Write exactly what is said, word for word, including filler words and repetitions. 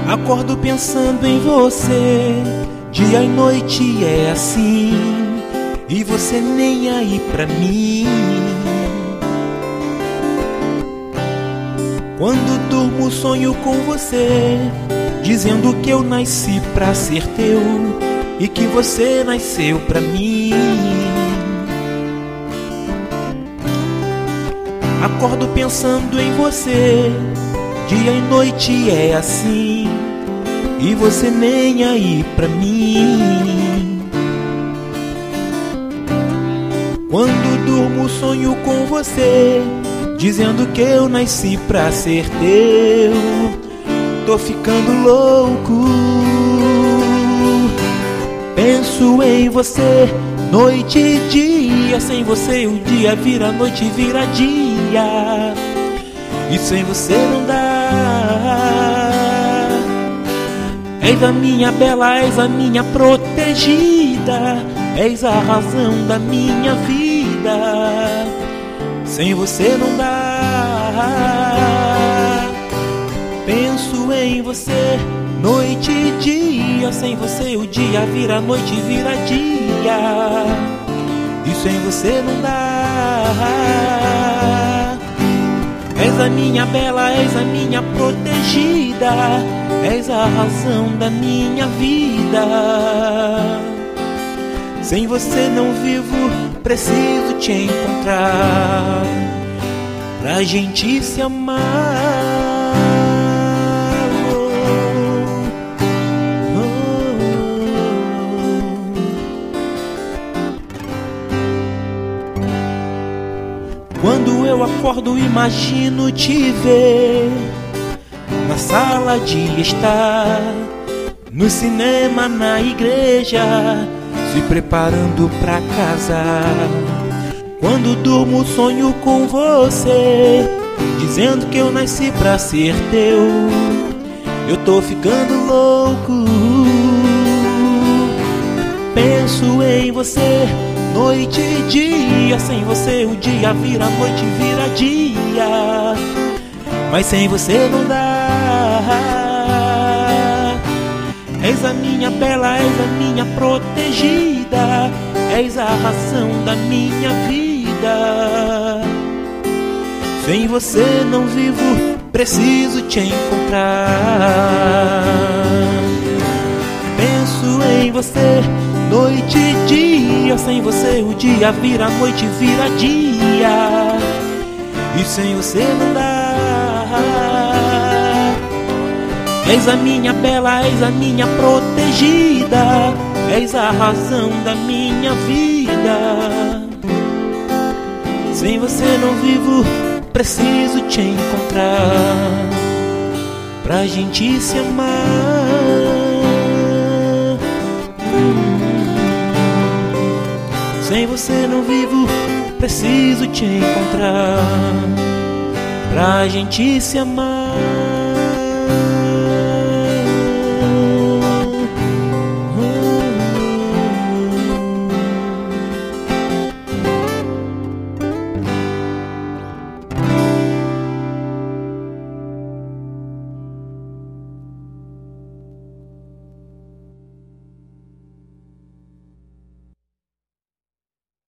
Acordo pensando em você, dia e noite é assim, e você nem aí pra mim. Quando durmo sonho com você, dizendo que eu nasci pra ser teu e que você nasceu pra mim. Acordo pensando em você, dia e noite é assim, e você nem aí pra mim. Quando durmo sonho com você, dizendo que eu nasci pra ser teu. Tô ficando louco, penso em você noite e dia. Sem você o dia vira noite, vira dia, e sem você não dá. És a minha bela, és a minha protegida, és a razão da minha vida. Sem você não dá. Penso em você noite e dia. Sem você o dia vira noite, vira dia, e sem você não dá. És a minha bela, és a minha protegida, és a razão da minha vida. Sem você não vivo, preciso te encontrar pra gente se amar. Quando eu acordo, imagino te ver na sala de estar, no cinema, na igreja, se preparando pra casar. Quando durmo sonho com você, dizendo que eu nasci pra ser teu. Eu tô ficando louco, penso em você noite e dia. Sem você o dia vira noite, vira dia, mas sem você não dá. És a minha bela, és a minha protegida, és a razão da minha vida. Sem você não vivo, preciso te encontrar. Penso em você noite e dia. Sem você o dia vira noite, vira dia, e sem você não dá. És a minha bela, és a minha protegida, és a razão da minha vida. Sem você não vivo, preciso te encontrar pra gente se amar. Sem você não vivo, preciso te encontrar pra gente se amar.